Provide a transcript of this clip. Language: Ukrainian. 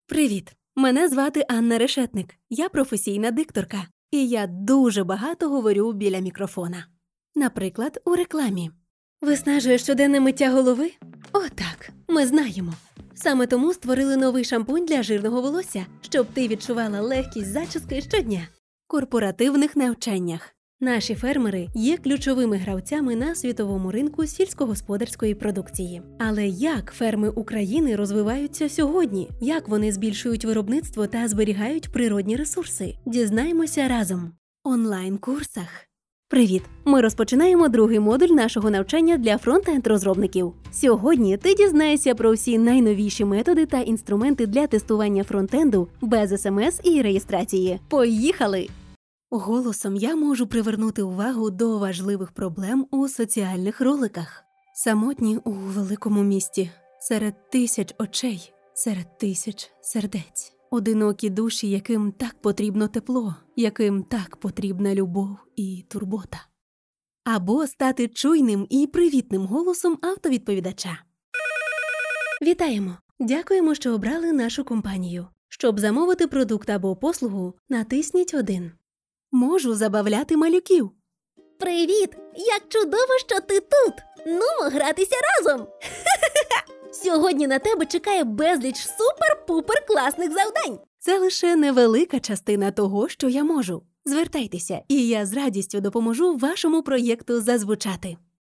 Привіт! Мене звати Анна Решетник. Я професійна дикторка. І я дуже багато говорю біля мікрофона. Наприклад, у рекламі. Виснажує щоденне миття голови? Отак, ми знаємо. Саме тому створили новий шампунь для жирного волосся, щоб ти відчувала легкість зачіски щодня. Корпоративних навчаннях. Наші фермери є ключовими гравцями на світовому ринку сільськогосподарської продукції. Але як ферми України розвиваються сьогодні? Як вони збільшують виробництво та зберігають природні ресурси? Дізнаємося разом. Онлайн-курсах. Привіт! Ми розпочинаємо другий модуль нашого навчання для фронтенд-розробників. Сьогодні ти дізнаєшся про всі найновіші методи та інструменти для тестування фронтенду без СМС і реєстрації. Поїхали! Голосом я можу привернути увагу до важливих проблем у соціальних роликах. Самотні у великому місті, серед тисяч очей, серед тисяч сердець. Одинокі душі, яким так потрібно тепло, яким так потрібна любов і турбота. Або стати чуйним і привітним голосом автовідповідача. Вітаємо! Дякуємо, що обрали нашу компанію. Щоб замовити продукт або послугу, натисніть 1. Можу забавляти малюків. Привіт! Як чудово, що ти тут! Нумо гратися разом! Сьогодні на тебе чекає безліч супер-пупер класних завдань! Це лише невелика частина того, що я можу. Звертайтеся, і я з радістю допоможу вашому проєкту зазвучати.